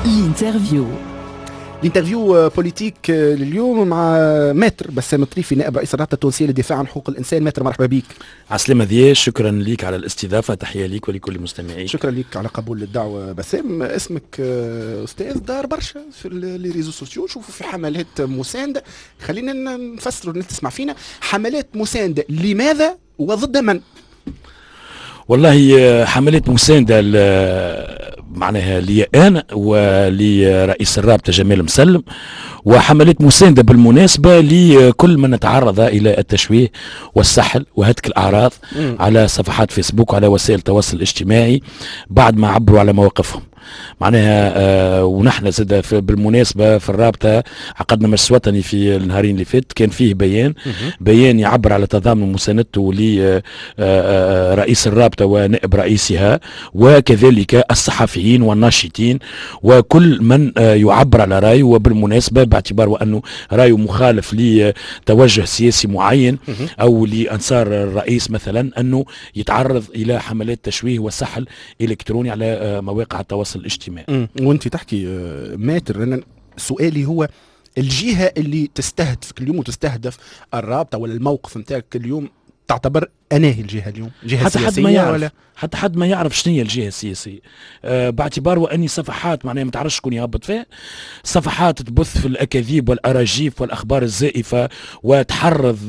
الانترفيو بوليتيك اليوم مع ماتر بسام الطريفي نائب رئيس الرابطه التونسيه للدفاع عن حقوق الانسان. ماتر مرحبا بك. عسلامة ذي، شكرا ليك على الاستضافه، تحيه ليك ولكل المستمعين. شكرا ليك على قبول الدعوه. بسام، اسمك استاذ دار برشا في لي ريزو سوسيو، شوفوا في حملات مسانده. خلينا نفسروا الناس تسمع فينا. حملات مسانده لماذا وضد من؟ والله حملات مساندة معناها لي أنا ولرئيس الرابطة جمال مسلم، وحملات مساندة بالمناسبة لكل من تعرض إلى التشويه والسحل وهتك الأعراض على صفحات فيسبوك وعلى وسائل التواصل الاجتماعي بعد ما عبروا على مواقفهم معناها. ونحن زاد بالمناسبة في الرابطة عقدنا مجلس وطني في النهارين اللي فات، كان فيه بيان يعبر على تضامن مساندته لرئيس الرابطة ونائب رئيسها، وكذلك الصحفيين والناشطين وكل من يعبر على رأيه، وبالمناسبة باعتبار وأنه رأيه مخالف لتوجه سياسي معين أو لأنصار الرئيس مثلا، أنه يتعرض إلى حملات تشويه وسحل إلكتروني على مواقع التواصل الاجتماعي. وانت تحكي ماتر، أنا سؤالي هو الجهة اللي تستهدفك اليوم وتستهدف الرابطة ولا الموقف نتاعك اليوم تعتبر أنهي الجهة اليوم؟ جهة سياسية ولا حتى حد ما يعرف شنو هي الجهة السياسية، باعتبار وأني صفحات معناها ما تعرفش شكون يهبط فيها، صفحات تبث في الأكاذيب والأراجيف والأخبار الزائفة وتحرض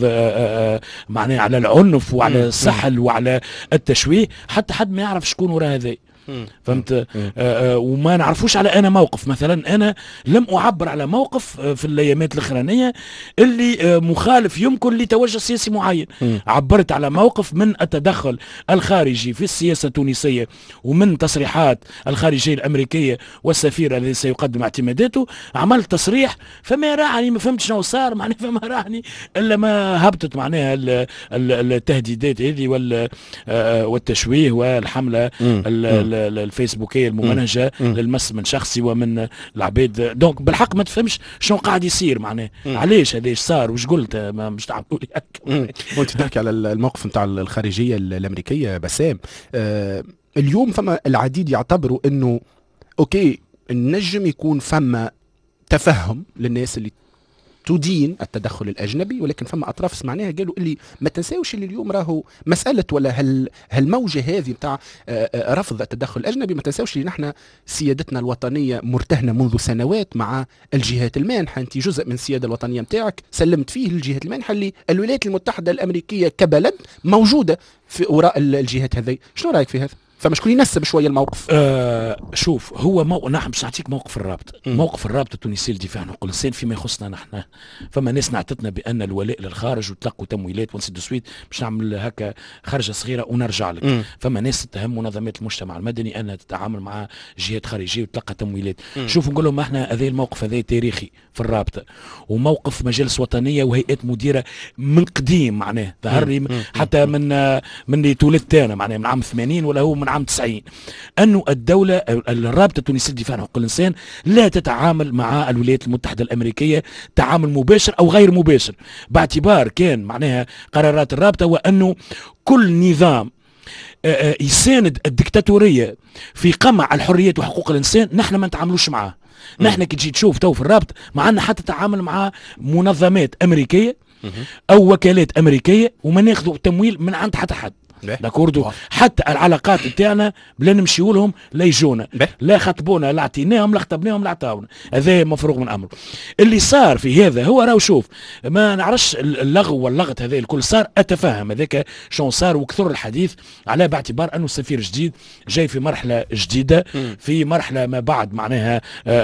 معناها على العنف وعلى السحل وعلى التشويه، حتى حد ما يعرف شكون وراء هذا. فهمت؟ وما نعرفوش على انا موقف. مثلا انا لم اعبر على موقف في الايامات الاخرانيه اللي مخالف يمكن لتوجه سياسي معين. عبرت على موقف من التدخل الخارجي في السياسه التونسيه ومن تصريحات الخارجيه الامريكيه والسفير الذي سيقدم اعتماداته. عملت تصريح فما راعني، ما فهمت شنو صار معناها، فما راعني الا ما هبطت معناها التهديدات هذه والتشويه والحمله الفيسبوكيه الممنهجه للمس من شخصي ومن العباد. دونك بالحق ما تفهمش شنو قاعد يصير معناه، علاش هذا صار وش قلت، ما مش تعملوا لي هكا. وانت تحكي على الموقف نتاع الخارجيه الامريكيه بسام. اليوم فما العديد يعتبروا انه اوكي النجم يكون فما تفهم للناس اللي تدين التدخل الأجنبي، ولكن فما أطراف سمعناها قالوا اللي ما تنساوش اللي اليوم راهو مسألة ولا هالموجة هذه بتاع رفض التدخل الأجنبي، ما تنساوش اللي نحن سيادتنا الوطنية مرتهنة منذ سنوات مع الجهات المانحة. أنت جزء من السيادة الوطنية متاعك سلمت فيه الجهات المانحة اللي الولايات المتحدة الأمريكية كبلد موجودة في وراء الجهات هذه. شنو رأيك في هذا؟ فمشكون ينسب شويه الموقف. شوف، هو نحن باش نعطيك موقف الرابطه. موقف الرابطه التونسيه للدفاع عن حقوق الانسان فيما يخصنا نحن، فما ناس نعتتنا بان الولاء للخارج وتلقوا تمويلات ونسيد سويت باش نعمل هكا خرجه صغيره ونرجع لك. فما ناس تتهم منظمات المجتمع المدني انها تتعامل مع جهات خارجيه وتلقى تمويلات. شوف نقول لهم احنا هذا الموقف هذا تاريخي في الرابطه، وموقف مجالس وطنيه وهيئات مديره من قديم معناه، ظهر لي حتى من اللي تولدت انا معناه من عام 80 ولا هو من عام 90، أنه الدولة الرابطة التونسية للدفاع عن حقوق الإنسان لا تتعامل مع الولايات المتحدة الأمريكية تعامل مباشر أو غير مباشر، باعتبار كان معناها قرارات الرابطة وأنه كل نظام يساند الدكتاتورية في قمع الحريات وحقوق الإنسان نحن ما نتعاملوش معاه. نحن كي تجي تشوف تو في الرابطة معنا حتى تعامل مع منظمات أمريكية أو وكالات أمريكية وما ناخذوا تمويل من عند حتى حد. داكوردو، حتى العلاقات نتاعنا بلا نمشيو لهم لا يجونا، لا خطبونا لا عطيناهم لا خطبناهم لا عطاونا، هذا مفروغ من امره. اللي صار في هذا هو راهو شوف، ما نعرفش اللغو واللغط هذا الكل صار، اتفهم هذاك شلون صار وكثر الحديث على باعتبار انه سفير جديد جاي في مرحله جديده، في مرحله ما بعد معناها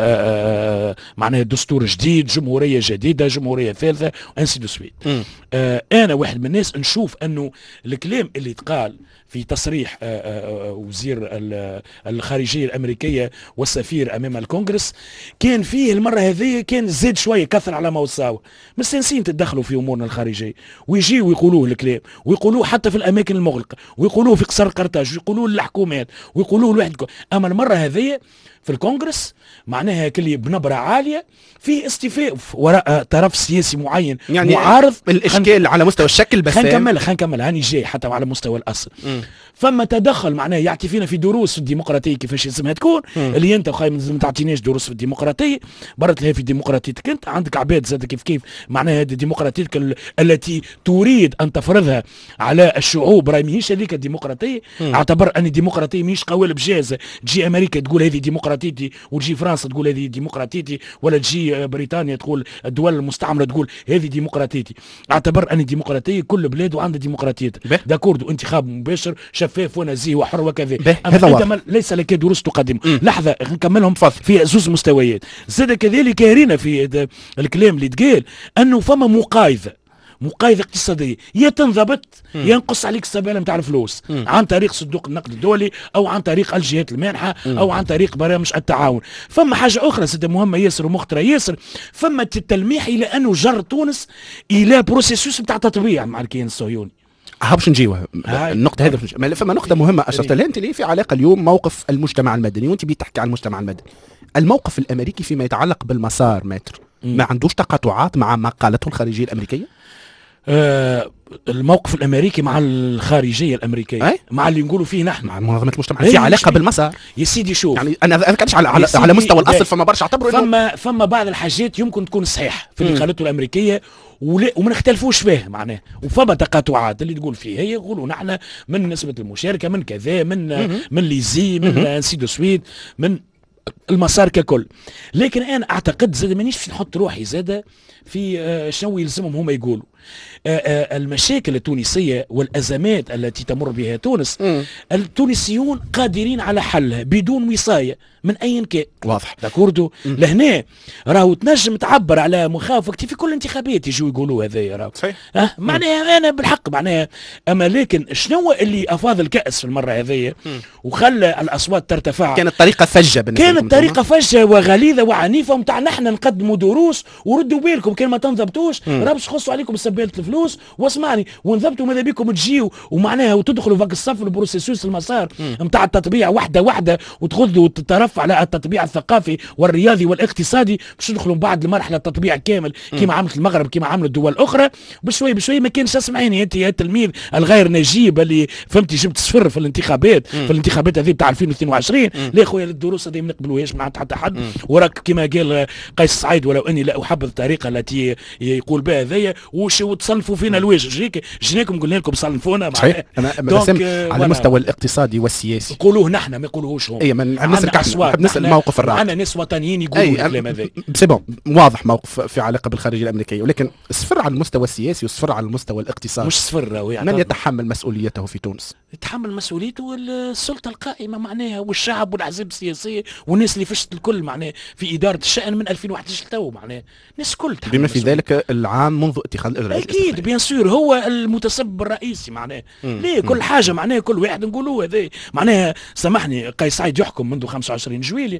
معناها دستور جديد، جمهوريه جديده، جمهوريه ثالثه وانسي دو سويت. انا واحد من الناس نشوف انه الكلام اللي قال في تصريح وزير الخارجية الأمريكية والسفير أمام الكونغرس كان فيه المرة هذه كان زاد شوية كثر على ما وصاوه، مستنسين تدخلوا في أمورنا الخارجية ويجيوا ويقولوه الكلام ويقولوه حتى في الأماكن المغلقة ويقولوه في قصر قرطاج ويقولوه للحكومات ويقولوه لواحد. أما المرة هذه في الكونغرس معناها كلي بنبرة عالية في استيفاء وراء طرف سياسي معين يعني معارض. الإشكال على مستوى الشكل بس خلينا نكمل هاني جاي حتى على مستوى الأصل. فما تدخل معناه يعطي فينا في دروس في الديمقراطيه كيفاش لازمها تكون، اللي انت وخاي ما تعطينيش دروس في الديمقراطيه، برت لها في ديمقراطيتك انت عندك عباد زاد كيف معناها هذه ديمقراطيتك التي تريد ان تفرضها على الشعوب، راهي ماهيش هذيك الديمقراطيه. اعتبر ان الديمقراطيه ماهيش قوالب جاهزه، تجي امريكا تقول هذه ديمقراطيتي، وتجي فرنسا تقول هذه ديمقراطيتي، ولا تجي بريطانيا تقول الدول المستعمره تقول هذه ديمقراطيتي. اعتبر ان الديمقراطيه كل بلاد وعندها ديمقراطيتها، داكورد، وانتخاب مباشر شفاف ونزيه وحر وكذا. اما ليس لك دروس تقدم. لحظه نكملهم في زوز مستويات. زاد كذلك رينا في الكلام اللي تقال انه فما مقايضة اقتصادية، يا تنضبط ينقص عليك السبالة نتاع الفلوس عن طريق صندوق النقد الدولي او عن طريق الجهات المانحة او عن طريق برامج التعاون. فما حاجة اخرى سيدة مهمة ياسر ومخطرة ياسر، فما التلميح الى انه جر تونس الى بروسيسوس نتاع تطبيع مع الكيان الصهيوني. باش نجيوها النقطة هذه. فما نقطة مهمة أشرت لها أنت، اللي في علاقة اليوم موقف المجتمع المدني، وأنت بتحكي عن المجتمع المدني. الموقف الأمريكي فيما يتعلق بالمسار متر ما عندوش تقاطعات مع ما قالته الخارجية الأمريكية؟ الموقف الامريكي مع الخارجيه الامريكيه مع اللي نقولوا فيه نحن مع منظمه المجتمع في علاقه بالمسار. يا سيدي شوف، يعني انا كانش على مستوى الاصل، فما برشا اعتبروا فما بعض الحاجات يمكن تكون صحيح في اللي قالته الامريكيه وما نختلفوش فيه معناه، وفما تقاطعات اللي تقول فيه هي يقولوا نحن من نسبه المشاركه من كذا من ليزي من انسي دو سويت من المسار ككل. لكن انا اعتقد زاد مانيش باش نحط روحي زاد في شنو يلزمهم هما يقولوا. المشاكل التونسية والأزمات التي تمر بها تونس التونسيون قادرين على حلها بدون وصاية من أي كان. واضح داكوردو. لهنا راهو تنجم تعبر على مخاوفك في كل انتخابات يجوا يقولوا هذايا راهو معناها أنا بالحق معناها. أما لكن شنو اللي أفاض الكأس في المرة هذيا وخلى الأصوات ترتفع؟ كانت طريقة فجة كانت طريقة فجة وغليظة وعنيفة ومتاع نحن نقدموا دروس وردوا بالكم كان ما تنضبطوش راه باش يخصوا عليكم سبالة الفلوس. واسمعني ونضبطوا ماذا بيكم تجيوا ومعناها وتدخلوا فك الصف البروسيسوس المسار نتاع التطبيع واحدة وتغذوا وتترفع على التطبيع الثقافي والرياضي والاقتصادي باش تدخلوا بعد المرحلة التطبيع كامل كما عملت المغرب كما عملت الدول الأخرى بشوي. ما كانش اسمعيني انت يا التلميذ الغير نجيب اللي فهمتي جبت صفر في الانتخابات هذه بتاع 2022. لا خويا الدروس هذه ما نقبلوهاش مع حتى حد. وراك كما قال قيس سعيد ولو اني لا احب الطريقه التي يقول بها هذيا وتصنفوا فينا الواجب جيناكم قلنا لكم صنفونا صحيح. على المستوى الاقتصادي والسياسي يقولوه نحن ما يقولوهوش هم. اي نسال الموقف الراقي. عندنا ناس وطنيين يقولوا الكلام هذا. سي بون واضح موقف في علاقه بالخارجيه الامريكيه، ولكن صفر على المستوى السياسي وصفر على المستوى الاقتصادي. مش صفر يعني من يتحمل مسؤوليته في تونس؟ يتحمل مسؤوليته السلطه القائمه معناها والشعب والاحزاب السياسيه والناس اللي فشت الكل معناها في اداره الشان من 2011 تو معناها الناس الكل تحمل بما في ذلك العام منذ اتخاذ الاجراءات. اكيد بيان سور هو المتسبب الرئيسي معناه. ليه كل حاجه معناه كل واحد نقولوه هذا معناها. سامحني قيس سعيد يحكم منذ 25 جويلية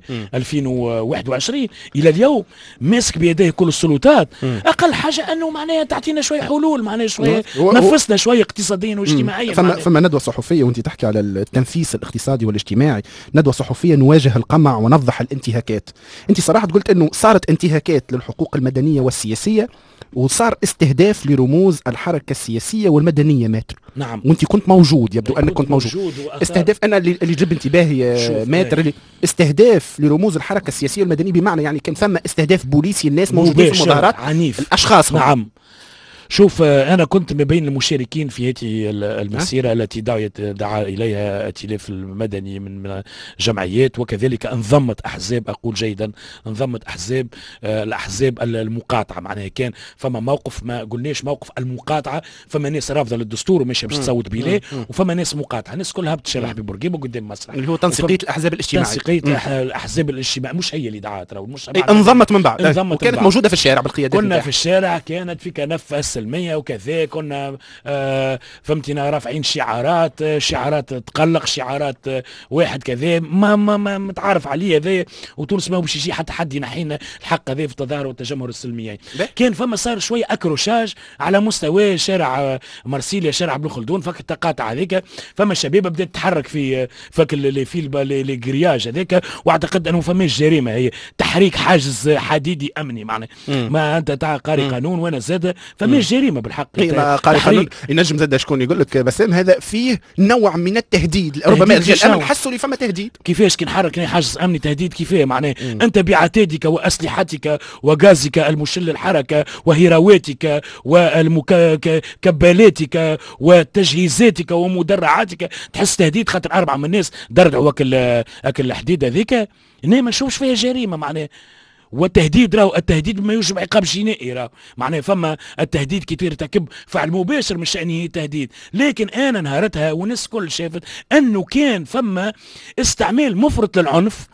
2021 الى اليوم ماسك بيديه كل السلطات. اقل حاجه انه معناها تعطينا شويه حلول معناها شويه نفسنا شويه اقتصاديا واجتماعيا. فما ندوه صحفيه وانت تحكي على التنفيس الاقتصادي والاجتماعي، ندوه صحفيه نواجه القمع ونفضح الانتهاكات. انت صراحه قلت انه صارت انتهاكات للحقوق المدنيه والسياسيه وصار استهداف لرموز الحركه السياسيه والمدنيه ماتر. نعم. وانت كنت موجود، يبدو انك كنت موجود. استهداف انا اللي جاب انتباهي ماتر اللي استهداف لرموز الحركه السياسيه والمدنيه، بمعنى يعني كان فما استهداف بوليسي الناس موجودين في المظاهرات عنيف الاشخاص. نعم. شوف أنا كنت ما بين المشاركين في هذه المسيرة التي دعا إليها الائتلاف المدني من جمعيات، وكذلك انضمت أحزاب. أقول جيدا انضمت أحزاب الأحزاب المقاطعة معناها. كان فما موقف ما قلناش موقف المقاطعة، فما ناس رافضة للدستور وماشية باش تصوت بيه، وفما ناس مقاطعة. الناس كلها بتشرح ببورقيبة قدام مسرح اللي هو تنسيقية الأحزاب الاجتماعية. تنسيقية الأحزاب الاجتماعية مش هي اللي دعات، مش انضمت من بعد وكانت موجودة في الشارع بالقيادات. كنا في الشارع، كانت في كنف السلمية وكذا. كنا فهمتنا رافعين شعارات تقلق، شعارات واحد كذا ما متعارف عليه هذا. وتونس ما باش يجي حتى حد ينحينا الحق هذا في التظاهر والتجمهر السلمي. كان فما صار شويه اكروشاج على مستوى شارع مرسيليا، شارع ابن خلدون، فك التقاطع هذيك. فما شباب بدات تتحرك في فك اللي جرياج هذاك، واعتقد انه فماش جريمه، هي تحريك حاجز حديدي امني معناه. ما انت تاع قاري قانون وانا زاد فماش جريمه بالحق. قال قانون ينجم زاد شكون يقول لك بسام هذا فيه نوع من التهديد، ربما رجال الامن حسوا لي فما تهديد. كيفاش كي نحرك حاجز امني تهديد كيفاه معناه انت بعتادك واسلحتك وغازك المشل للحركه وهراواتك وكبالاتك وتجهيزاتك ومدرعاتك تحس تهديد خاطر 4 من الناس دردعوا اكل الحديد هذيك. ما نشوفش فيها جريمه معناه. والتهديد راهو التهديد ما يوجب عقاب جنائي راهو معناه فما التهديد كي ترتكب فعل مباشر من شأنه تهديد. لكن انا نهارتها والناس الكل شافت انه كان فما استعمال مفرط للعنف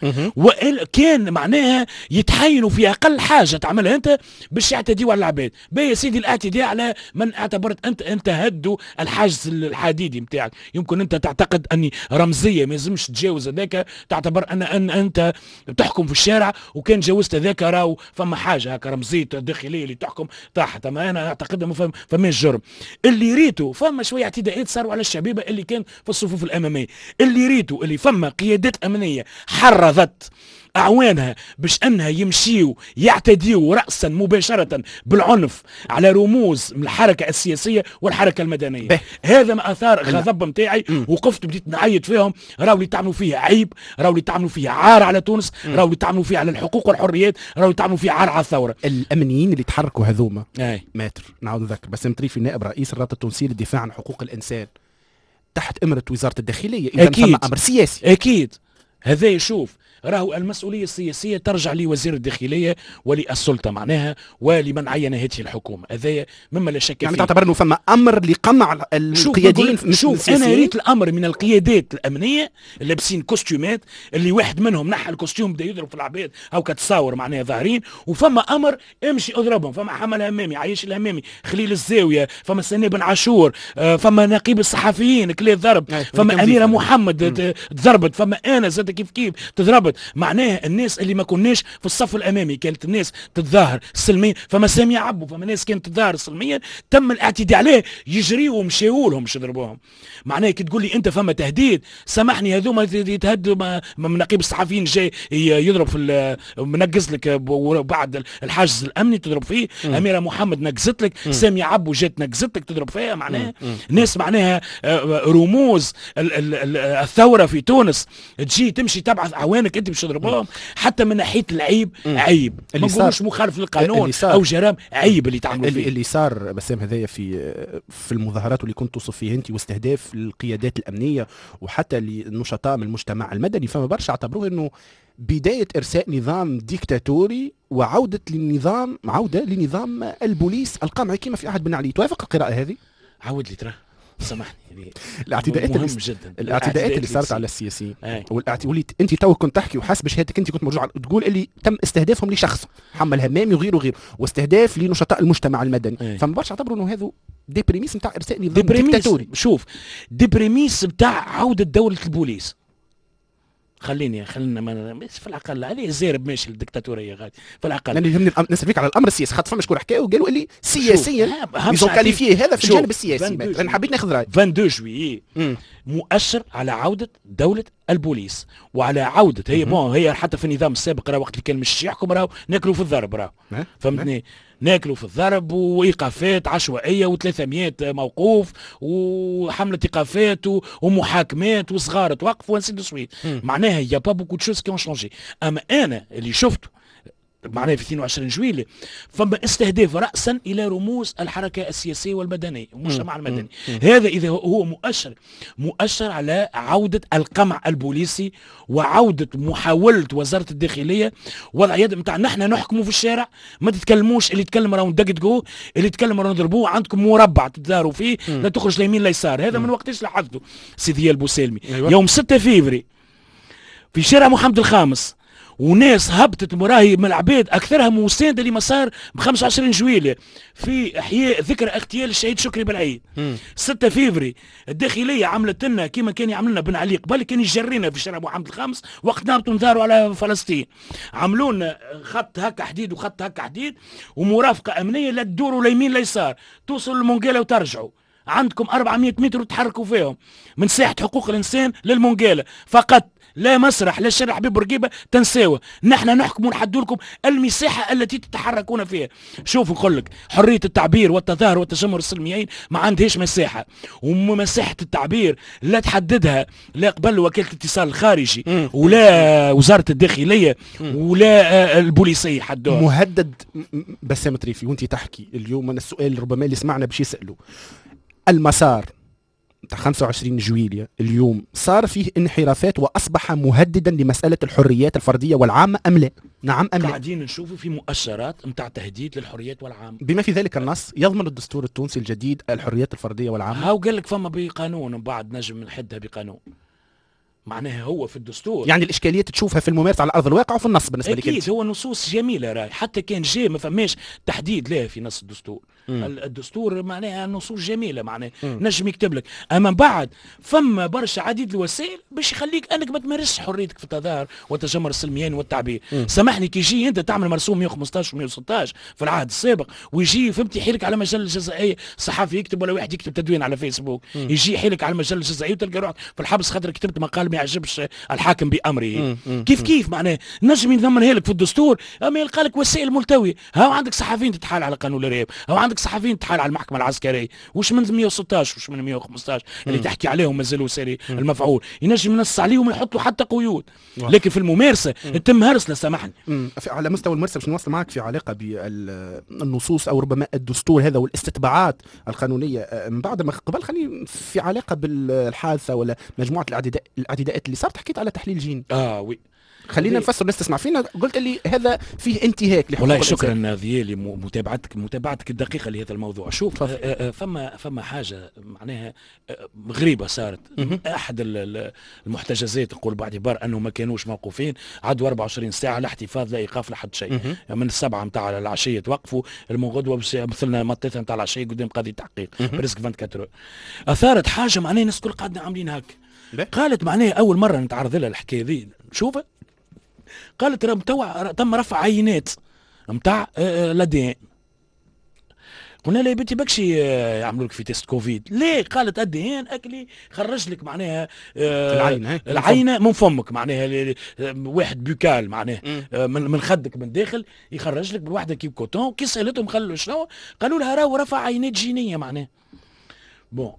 وكان معناها يتحينوا في اقل حاجه تعملها انت باش يعتديوا على العباد. باهي يا سيدي الاعتداء على من اعتبرت انت هدوا الحاجز الحديدي نتاعك. يمكن انت تعتقد اني رمزيه ما لازمش تتجاوز هذاك، تعتبر ان انت تحكم في الشارع وكان جاوزت ذاك راهو فما حاجه هكا رمزيه داخليه اللي تحكم تحت. ما انا اعتقد ما فماش جرم. اللي ريتو فما شويه اعتداءات صاروا على الشبيبه اللي كان في الصفوف الاماميه. اللي ريتو اللي فما قيادات امنيه حرضت اعوانها باش انها يمشيوا يعتديوا راسا مباشره بالعنف على رموز من الحركه السياسيه والحركه المدنيه. هذا ما اثار غضب نتاعي. وقفت بديت نعيط فيهم. راهو اللي تعملوا فيه عيب، راهو اللي تعملوا فيه عار على تونس، راهو اللي تعملوا فيه على الحقوق والحريات، راهو اللي تعملوا فيه عار على الثوره. الامنيين اللي تحركوا هذوما ماتر نعاود نذكر بسام طريفي نائب رئيس الرابطه التونسيه للدفاع عن حقوق الانسان تحت امره وزاره الداخليه. اذا فما امر سياسي اكيد. هذا يشوف راهو المسؤولية السياسية ترجع لوزير الداخلية وللسلطة معناها ولمن عين هذه الحكومة. هذا مما لا شك فيه. يعني تعتبر انه فما امر لقمع القياديين. شوف انا ريت الامر من القيادات الامنية لابسين كوستيومات اللي واحد منهم نحى الكوستيوم بدا يضرب في العباد او كتصاور معناها ظاهرين. وفما امر امشي اضربهم. فما حمل همامي، عايش الهمامي، خليل الزاوية، فما سني بن عاشور، فما نقيب الصحفيين كلي ضرب، فما اميرة محمد تضربت، فما انا زاد كيف تضربت. معناها الناس اللي ما كناش في الصف الامامي كانت الناس تتظاهر سلميا. فما سامي عبو فما ناس كانت تتظاهر سلميا تم الاعتداء عليه يجريوا ومشاو لهم باش يضربوهم. معناها كي تقول لي انت فما تهديد سامحني هذوما يتهدوا من نقيب الصحفيين جاي يضرب في منقز لك بعد الحاجز الامني تضرب فيه. اميره محمد نقزت لك، سامي عبو جات نقزت لك تضرب فيها. معناها ناس معناها رموز الثوره في تونس تجي تمشي تبعث اعوانك انت باش تضربوهم. حتى من ناحيه العيب عيب، ما نقولوش مخالف للقانون او جرام، عيب اللي تعملوا فيه. اللي صار بسام هذايا في المظاهرات اللي كنت توصف فيه انت واستهداف القيادات الامنيه وحتى للنشطاء من المجتمع المدني، فما برشا اعتبروه انه بدايه ارساء نظام ديكتاتوري وعوده لنظام البوليس القمعي كما في عهد بن علي. توافق القراءه هذه؟ عاود لي ترى سامحني. الاعتداءات اللي صارت على السياسيين وليت انت تو كنت تحكي وحسب شهادتك انت كنت مرجوع تقول اللي تم استهدافهم لشخص محمد همامي وغيره واستهداف لنشطاء المجتمع المدني. فما برشا اعتبروا انه هذا دي بريميس نتاع ارساء نظام ديكتاتوري. شوف دي بريميس نتاع عوده دوله البوليس. خلينا في العقل عليه زارب ماشي الدكتاتوريه غادي في العقل. لان يهمني نسالك على الامر السياسي خاطر فما شكون حكاوا وقالوا اللي سياسيا يزون كاليفيه هذا في الجانب السياسي. انا حبيت ناخذ رايك. 22 جويي مؤشر على عوده دوله البوليس وعلى عوده هي حتى في النظام السابق راه وقت اللي كان مش يحكم راهو ناكلوا في الضرب راهو فهمتني. ناكلوا في الضرب وايقافات عشوائيه و300 موقوف وحمله ايقافات ومحاكمات وصغار توقف وانسي دو سويت. معناها يا با بوكو دو شوز كي اون شونجي. اما انا اللي شفته معناها في 22 جويلية فما استهداف رأسا إلى رموز الحركة السياسية والمدنية والمجتمع المدني. هذا إذا هو مؤشر على عودة القمع البوليسي وعودة محاولة وزارة الداخلية وضع يد متاع نحن نحكموا في الشارع ما تتكلموش. اللي يتكلم راهو ندقدقوه، اللي يتكلم راهو نضربوه، عندكم مربع تتداروا فيه لا تخرج لا يمين لا يسار. هذا من وقتاش لاحظته سيدي البوسالمي. يوم 6 فيفري في شارع محمد الخامس وناس هبطت مراهي من العباد اكثرها مسانده لما صار ب 25 جويلية في احياء ذكرى اغتيال الشهيد شكري بالعيد. 6 فيفري الداخليه عملت لنا كيما كان يعمل لنا بن علي قبل، كان يجرينا في شارع محمد الخامس وقت نهبطوا نظهروا على فلسطين. عملوا لنا خط هكا حديد وخط هكا حديد ومرافقه امنيه لا تدوروا لا يمين لا يسار، توصلوا للمونقاله وترجعوا. عندكم 400 متر وتحركوا فيهم من ساحه حقوق الانسان للمونقاله فقط. لا مسرح لا شارع حبيب بورقيبه تنساوه، نحن نحكم ونحدوا لكم المساحه التي تتحركون فيها. شوف نقول لك حريه التعبير والتظاهر والتجمهر السلميين ما عندهاش مساحه، ومساحه التعبير لا تحددها لا قبل وكاله الاتصال الخارجي ولا وزاره الداخليه ولا البوليسيه حدوها. مهدد بسام طريفي وانت تحكي اليوم، انا السؤال ربما اللي سمعنا باش يسالوا، المسار تاع 25 جويلية اليوم صار فيه انحرافات واصبح مهددا لمساله الحريات الفرديه والعامه ام لا؟ نعم ام لا؟ قاعدين نشوفوا في مؤشرات نتاع تهديد للحريات والعامه، بما في ذلك النص يضمن الدستور التونسي الجديد الحريات الفرديه والعامه. هاو قال لك فما بقانون وبعد نجم نحدها بقانون، معناها هو في الدستور. يعني الاشكاليه تشوفها في الممارسه على ارض الواقع وفي النص بالنسبه لك؟ اكيد هو نصوص جميله راي، حتى كان جاي ما فماش تحديد له في نص الدستور. الدستور معناها نصوص جميله معناها نجم يكتب لك، اما بعد فما برشا عديد الوسائل باش يخليك انك ما تمارسش حريتك في التظاهر والتجمهر السلميين والتعبير. سامحني كي يجي انت تعمل مرسوم 115 و116 في العهد السابق ويجي فهمتي يحيلك على مجله الجزائيه، صحفي يكتب ولا واحد يكتب تدوين على فيسبوك يجي يحيلك على المجله الجزائيه وتلقى روحك في الحبس خاطر كتبت مقال ما يعجبش الحاكم بامره. كيف معناه نجم يضمنها لك في الدستور، اما يلقى لك وسائل ملتويه. هاو عندك صحفيين تتحال على قانون الارهاب، هاو عندك صحفيين تتحال على المحكمه العسكريه، وش من 116 وش من 115 اللي تحكي عليهم مازالوا ساري المفعول، ينجم ينص عليهم ويحطوا حتى قيود. لكن في الممارسه تم هرسله سامحني. على مستوى الممارسه باش نوصل معك في علاقه بالنصوص او ربما الدستور هذا والاستتباعات القانونيه من بعد ما قبل، خلينا في علاقه بالحادثه ولا مجموعه الاعتداءات اللي صارت، حكيت على تحليل جيني. وي خلينا نفسر الناس تسمع فينا، قلت لي هذا فيه انتهاك لحقوق والله الإنسان. شكرا ذيالي متابعتك الدقيقه لهذا الموضوع. شوف فما حاجه معناها غريبه صارت. احد المحتجزات نقول باعتبار انه ما كانوش موقوفين عدوا 24 ساعه لا احتفاظ لا ايقاف لا حد شيء. من السبعه نتاع العشيه توقفوا، المغدوه مثلنا مطيتها نتاع العشيه قدام قاضي تحقيق بريسك 24. اثارت حاجه معناها الناس الكل قاعدين عاملين هكا. قالت معناها اول مره نتعرض لها الحكايه ذي شوفها، قالت تم رفع عينات نتاع الادين. قلنا لها يا بنتي بكشي يعملوا لك في تيست كوفيد ليه؟ قالت ادين اكلي خرج لك معناها العينه من فمك، معناها واحد بوكال معناها من خدك من داخل يخرج لك بالوحده كيف كوتون. كي سالتهم خلوا شنو قالوا لها راهو رفع عينات جينيه معناها. بون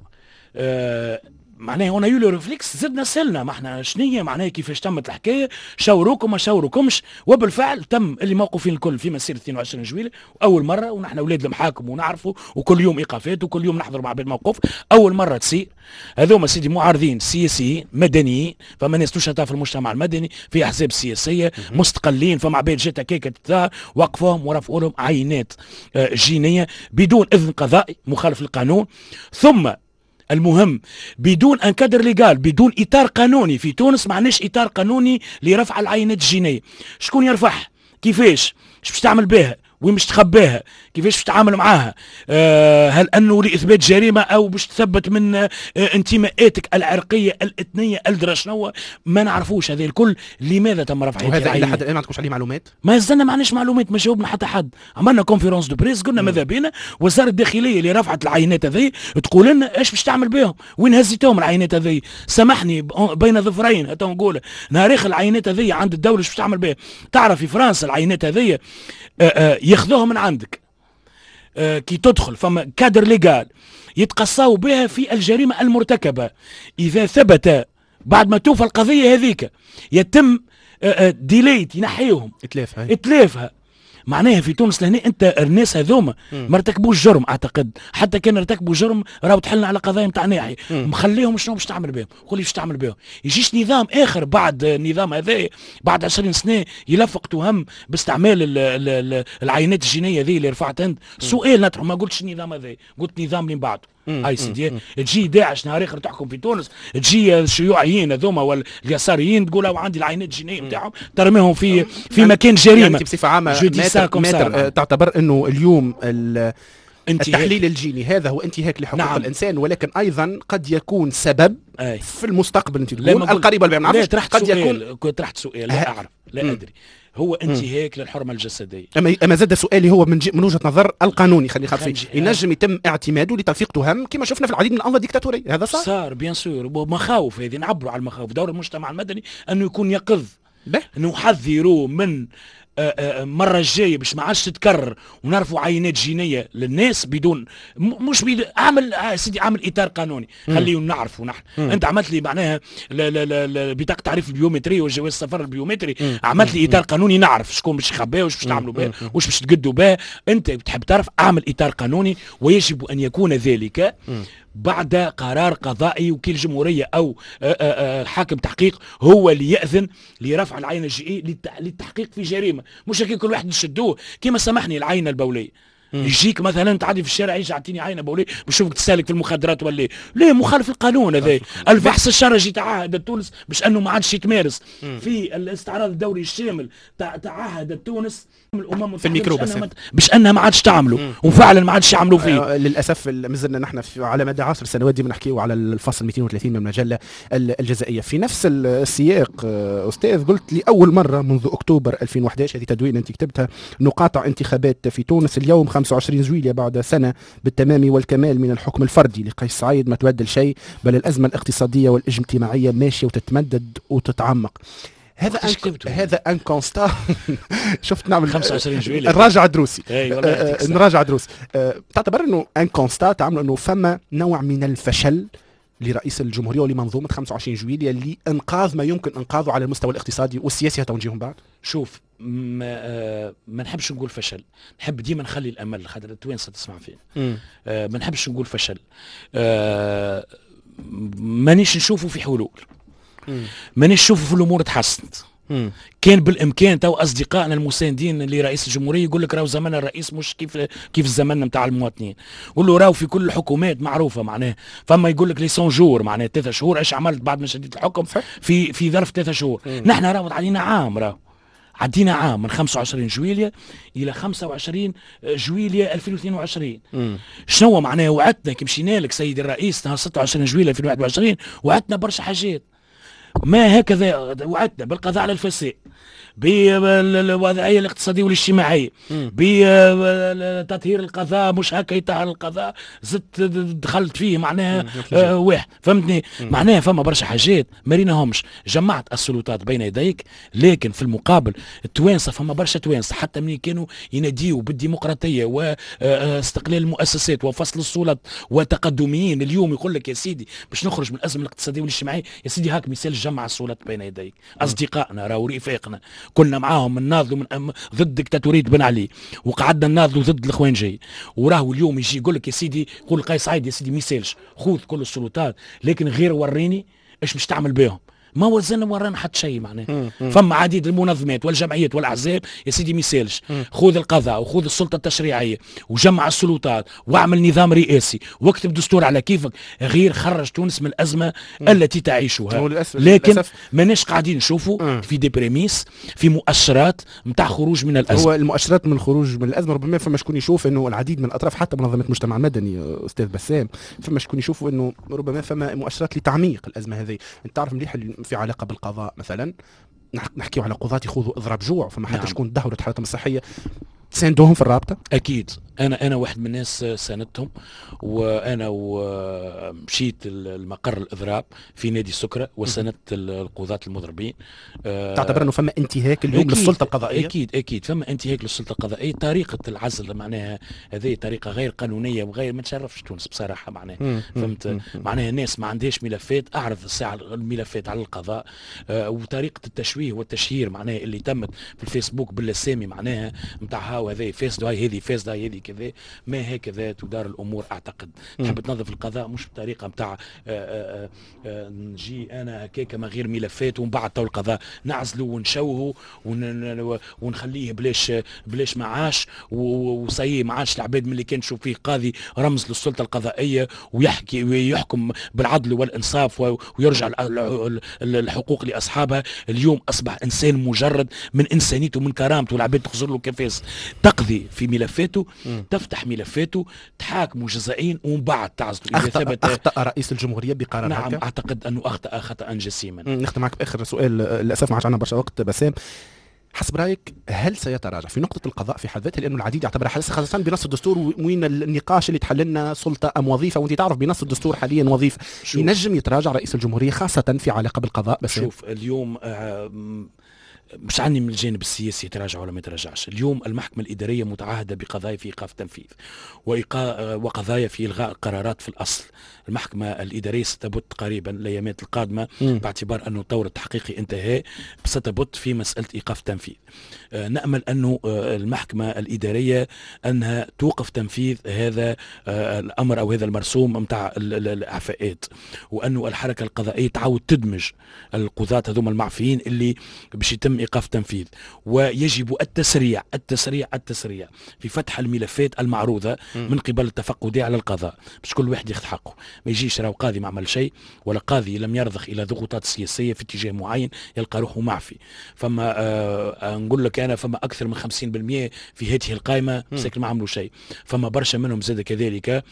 معناها هنا يولو ريفليكس زدنا سلنا ما احنا شنية معناها كيفاش تمت الحكايه، شاوروكم ما شاوروكمش، وبالفعل تم اللي موقوفين الكل في مسيره 22 جويلية اول مره، ونحن اولاد المحاكم ونعرفوا وكل يوم ايقافات وكل يوم نحضر مع بالموقوف اول مره تصير. هذوما سيدي معارضين سياسيين مدنيين، فما ناس نشطاء في المجتمع المدني في احزاب سياسيه مستقلين، فمع بين جات هكاك تظاهر وقفوهم ورفعوا لهم عينات جينيه بدون اذن قضائي مخالف للقانون، ثم المهم بدون ان كادر ليغال، بدون اطار قانوني. في تونس ما عندناش اطار قانوني لرفع العينات الجينيه. شكون يرفعها؟ كيفاش؟ باش تعمل بها؟ وين باش تخباها؟ كيفاش باش تتعامل معاها؟ هل انه لاثبات جريمه او باش تثبت من انتماءاتك العرقيه الاثنيه الدرا شنو؟ ما نعرفوش هذا الكل. لماذا تم رفع وهذا الى حد الان ما عندكمش عليه معلومات؟ ما زلنا ما عندناش معلومات، ما جاوبنا حتى حد. عملنا كونفيرونس دو بريس قلنا ماذا بينا وزاره الداخليه اللي رفعت العينات هذه تقول لنا ايش باش تعمل بهم؟ وين هزيتهم العينات هذه؟ سامحني بين ظفرين هاتو نقول ناريخ العينات هذه عند الدوله ايش باش تعمل بها؟ تعرف في فرنسا العينات هذه ياخذوها من عندك كي تدخل، فما كادر ليغال يتقصاو بها في الجريمة المرتكبة. إذا ثبت بعد ما توفى القضية هذيك يتم ديليت ينحيهم اتلافها. معناها في تونس لهنا انت الناس هذوما ما ارتكبوش جرم، اعتقد حتى كان ارتكبوا جرم راهو تحلنا على قضايا نتاع ناحيه، مخليهم شنو باش تعمل بهم؟ قول لي باش تعمل بهم؟ يجيش نظام اخر بعد النظام هذا بعد 20 سنه يلفق تهم باستعمال العينات الجينيه ذي اللي رفعت انت. سؤال نطرح، ما قلتش النظام هذا، قلت نظام اللي من بعده. اي سيدي تجي داعش نهار اخر تحكم في تونس، تجي الشيوعيين هذوما واليساريين تقول عندي العينات الجينيه نتاعهم ترميهم في مكان جريمه. يعني بصفه عامه ماتر تعتبر انه اليوم التحليل الجيني هذا هو انتهاك لحقوق الانسان، ولكن ايضا قد يكون سبب في المستقبل انت تقول القريب ولا ما نعرفش، قد يكون طرحت سؤال لا اعرف لا ادري، هو انتهاك للحرمه الجسديه. اما زاد سؤالي هو من وجهه نظر القانوني، خليني خاطر فيه ينجم يتم اعتماده لتلفيق تهم كما شفنا في العديد من الانظمه الديكتاتوريه، هذا صار بيان سور. مخاوف هذه نعبروا على المخاوف، دور المجتمع المدني انه يكون يقظ، نحذروا من مرة الجاية باش ما عادش تتكرر ونرفوا عينات جينية للناس بدون مش اعمل سيدي اعمل اطار قانوني خليه نعرفوا نحن. انت عملت لي معناها بطاقة تعريف البيومتري والجواز السفر البيومتري، عملت لي اطار قانوني نعرف شكون باش يخباه وش باش تعملوا به وش باش تقدوا به. انت بتحب تعرف اعمل اطار قانوني، ويجب ان يكون ذلك بعد قرار قضائي، وكيل جمهورية أو حاكم تحقيق هو اللي يأذن لرفع العينة الجي للتحقيق في جريمة، مش هيك كل واحد يشدوه كما سامحني العينة البولية. يجيك مثلا تعدي في الشارع يجي اعطيني عينه بوليه بشوفك تسالك في المخدرات ولا ليه مخالف القانون هذا. الفحص الشرجي تعهد تونس باش انه ما عادش يتمارس في الاستعراض الدوري الشامل، تعهد تونس الامم في الميكرو باش انها ما عادش تعملوا، وفعلا ما عادش يعملوا فيه. للاسف مازلنا نحن على مدى 10 سنوات ديما نحكيو على الفصل 230 من المجله الجزائيه. في نفس السياق استاذ قلت لي اول مره منذ اكتوبر 2011، هذه تدوين انت كتبتها، نقاطع انتخابات في تونس اليوم 25 جويلية بعد سنة بالتمام والكمال من الحكم الفردي لقيس سعيد، ما تبدل شيء بل الأزمة الاقتصادية والاجتماعية ماشية وتتمدد وتتعمق. هذا ان كونستا شفت نعمل 25 جويلية نراجع دروسي نراجع دروسي. تعتبر انه ان كونستا تعمل انه فما نوع من الفشل لرئيس الجمهورية ولمنظومة 25 جويلية لإنقاذ ما يمكن إنقاذه على المستوى الاقتصادي والسياسي؟ هتونجيهم بعد. شوف ما نحبش نقول فشل، نحب ديما نخلي الأمل خاطر التوانسة تسمع فيه. ما نحبش نقول فشل، مانيش نشوفه في حلول، مانيش نشوفه في الأمور تحسنت. كان بالامكان تو اصدقائنا المساندين لرئيس الجمهوريه يقول لك راهو زمان الرئيس مش كيف الزمن نتاع المواطنين. قول له راهو في كل الحكومات معروفه معناه فما يقول لك لي 100 جور معناه 3 شهور ايش عملت بعد ما شديت الحكم في ظرف 3 شهور. نحن راهو علينا عام، راهو عدينا عام من 25 جويلية الى 25 جويلية 2022. شنو معناه وعدتنا كي مشينا لك سيدي الرئيس نهار 26 جويلية 2021 وعدتنا برشا حاجات، ما هكذا وعدنا بالقضاء على الفساد، بالوضعية الاقتصادية والاجتماعية، بتطهير القضاء، مش هكا يطهر القضاء زدت دخلت فيه معناها واحد، فهمتني؟ معناها فما برشا حاجات ما ريناهمش. جمعت السلطات بين يديك، لكن في المقابل التوانسة فما برشا توانسة حتى من كانوا يناديوا بالديمقراطية واستقلال المؤسسات وفصل السلطات وتقدميين، اليوم يقول لك يا سيدي باش نخرج من الأزمة الاقتصادية والاجتماعية، يا سيدي هاك مثال جمع السلطات بين يديك. أصدقائنا راهو رفاقنا كنا معاهم نناضلوا ضد ديكتاتورية بن علي، وقعدنا نناضلوا ضد الاخوانجية، وراه اليوم يجي يقول لك يا سيدي قول قيس سعيد يا سيدي ما يسالش، خذ كل السلطات لكن غير وريني ايش باش تعمل بهم. ما ورانا حتى شيء معناه. فما عديد المنظمات والجمعيات والاحزاب يا سيدي ما يسالش، خذ القضاء وخذ السلطه التشريعيه وجمع السلطات واعمل نظام رئاسي واكتب دستور على كيفك، غير خرج تونس من الازمه التي تعيشها. لكن ماناش قاعدين نشوفوا في دي بريميس، في مؤشرات نتاع خروج من الازمه. هو المؤشرات من الخروج من الازمه ربما فما شكون يشوف انه العديد من الاطراف حتى منظمه المجتمع المدني استاذ بسام، فما شكون يشوفوا انه ربما فما مؤشرات لتعميق الازمه هذه. انت تعرف مليح في علاقه بالقضاء مثلا، نحكيو على قضاة يخوضوا اضراب جوع، فما حتى شكون دهورت حالتهم الصحيه تساندوهم في الرابطه؟ اكيد انا واحد من الناس ساندتهم، وانا ومشيت المقر الاضراب في نادي سكرة وساندت القضاة المضربين. تعتبر انه فما انتهاك اليوم للسلطه القضائيه؟ اكيد فما انتهاك للسلطه القضائيه. طريقه العزل معناها هذه طريقه غير قانونيه وغير ما تشرفش تونس بصراحه معناها. فهمت؟ معناها الناس ما عندهاش ملفات، اعرض الساعه الملفات على القضاء. وطريقه التشويه والتشهير معناها اللي تمت في الفيسبوك بالاسامي معناها نتاع هذا فاسد هذه فاسد هذه كذا، ما هكذا تدار الامور. اعتقد تحب تنظف القضاء مش بطريقه نتاع نجي انا هكاك من غير ملفات ومن بعد تو القضاء نعزله ونشوهه ونخليه بلاش معاش وسي معاش العباد من اللي كان تشوف فيه قاضي رمز للسلطه القضائيه ويحكي ويحكم بالعدل والانصاف ويرجع الحقوق لاصحابها. اليوم اصبح انسان مجرد من انسانيته من كرامته، والعباد تخزر له كفاس تقضي في ملفاته تفتح ملفاته تحاكموا جزائيين ومن بعد تعزلوا إذا ثبت. أخطأ رئيس الجمهورية بقرار نعم هكا؟ أعتقد أنه أخطأ خطأ جسيما. نختم معك بآخر سؤال، للأسف ما عادش عندنا برشا وقت. بسام، حسب رايك هل سيتراجع في نقطة القضاء في حد ذاتها، لأنه العديد يعتبرها حديث خاصة بنص الدستور وين النقاش اللي تحل لنا سلطة أم وظيفة، وأنت تعرف بنص الدستور حاليا وظيفة، ينجم يتراجع رئيس الجمهورية خاصة في علاقة بالقضاء؟ بس شوف اليوم مش عني من الجانب السياسي يتراجع ولا ما يتراجعش. اليوم المحكمة الإدارية متعهدة بقضايا في إيقاف تنفيذ وقضايا في إلغاء القرارات في الأصل. المحكمة الإدارية ستبت قريبا الأيامات القادمة باعتبار أنه طور التحقيقي انتهى، ستبت في مسألة إيقاف تنفيذ. نأمل أنه المحكمة الإدارية أنها توقف تنفيذ هذا الأمر أو هذا المرسوم متاع الإعفاءات، وأنه الحركة القضائية تعود تدمج القضاة هذوما المعفيين اللي باش يتم إيقاف تنفيذ. ويجب التسريع في فتح الملفات المعروضة من قبل التفقدي على القضاء باش كل واحد ياخذ حقه. ما يجيش راهو قاضي ما عمل شيء ولا قاضي لم يرضخ إلى ضغوطات سياسية في اتجاه معين يلقى روحه معفي. فما نقول لك أنا فما أكثر من 50% في هذه القائمة ساكن ما عملوا شيء. فما برشا منهم زاد كذلك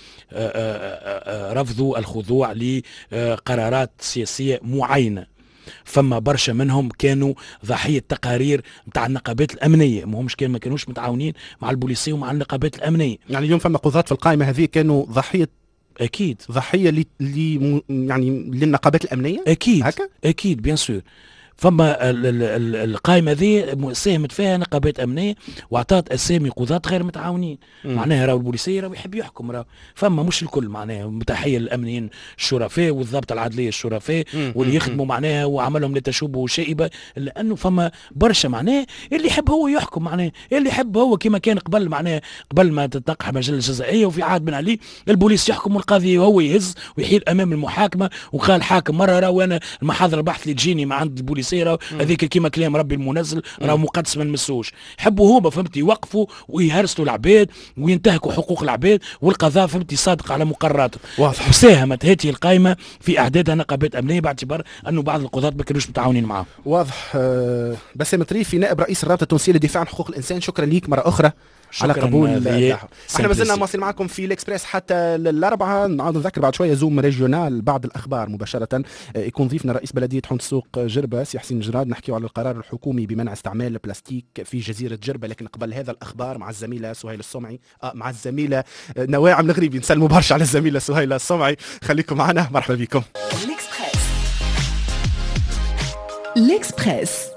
رفضوا الخضوع لقرارات سياسية معينة. فما برشا منهم كانوا ضحية تقارير متاع النقابات الأمنية، ما كانوش متعاونين مع البوليسية ومع النقابات الأمنية. يعني اليوم فما قضاة في القائمة هذه كانوا ضحية، أكيد ضحية يعني للنقابات الأمنية، أكيد هكا؟ أكيد بيان سور. فما القائمة ذي ساهمت فيها نقابات أمنية وأعطت أسامي قضاة غير متعاونين. معناها راهو البوليسية راهو يحب يحكم، راهو فما مش الكل معناها متحية للأمنيين الشرفاء والضابط العدلية الشرفاء واللي يخدموا معناها وعملهم لتشوبه شائبة، لأنه فما برشا معناها اللي يحب هو يحكم، معناها اللي يحب هو كما كان قبل معناها قبل ما تتنقح مجلة الجزائية وفي عهد بن علي البوليس يحكم والقاضي هو يهز ويحيل أمام المحاكمة. وقال حاكم مرة راهو أنا المحاضرة البحث اللي تجيني مع عند البوليس هذيك كيما كلام ربي المنزل راه مقدس ما نمسوش. حبوا هما فهمتي يوقفوا ويهرسوا العباد وينتهكوا حقوق العباد، والقضاء فهمتي صادق على مقرراته. وساهمت هذه القائمة في اعدادها نقابات امنيه باعتبار انه بعض القضاة ما كانوش متعاونين معاهم. واضح. بسام طريفي نائب رئيس الرابطه التونسيه للدفاع عن حقوق الانسان، شكرا ليك مره اخرى على قبول الدعوه. احنا ما زلنا مواصلين معكم في الاكسبريس حتى الاربعاء. نعاود نذكر بعد شويه زوم ريجيونال بعد الاخبار مباشره يكون ضيفنا رئيس بلديه حوض السوق جربه سي حسين جراد، نحكيو على القرار الحكومي بمنع استعمال البلاستيك في جزيره جربه. لكن قبل هذا الاخبار مع الزميله سهيله السمعي مع الزميله نواعم الغريبي. نسلموا برشا على الزميله سهيله السمعي، خليكم معنا، مرحبا بكم. الإكسبريس